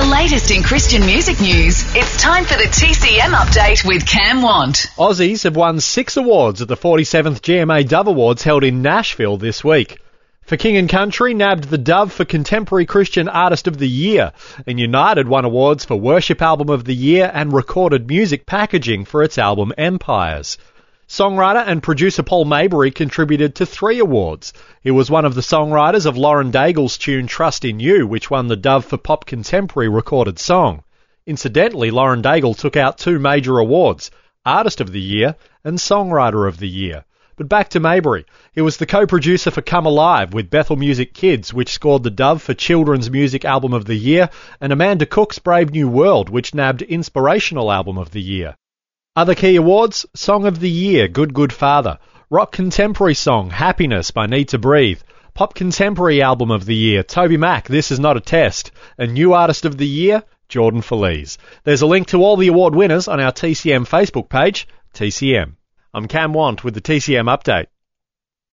latest in Christian music news, it's time for the TCM update with Cam Want. Aussies have won 6 awards at the 47th GMA Dove Awards held in Nashville this week. For King & Country nabbed the Dove for Contemporary Christian Artist of the Year, and United won awards for Worship Album of the Year and Recorded Music Packaging for its album Empires. Songwriter and producer Paul Maybury contributed to 3 awards. He was one of the songwriters of Lauren Daigle's tune Trust in You, which won the Dove for Pop Contemporary Recorded Song. Incidentally, Lauren Daigle took out 2 major awards, Artist of the Year and Songwriter of the Year. But back to Maybury. He was the co-producer for Come Alive with Bethel Music Kids, which scored the Dove for Children's Music Album of the Year, and Amanda Cook's Brave New World, which nabbed Inspirational Album of the Year. Other key awards: Song of the Year, Good Good Father; Rock Contemporary Song, Happiness by Need to Breathe; Pop Contemporary Album of the Year, Toby Mac, This Is Not a Test; and New Artist of the Year, Jordan Feliz. There's a link to all the award winners on our TCM Facebook page, TCM. I'm Cam Want with the TCM Update.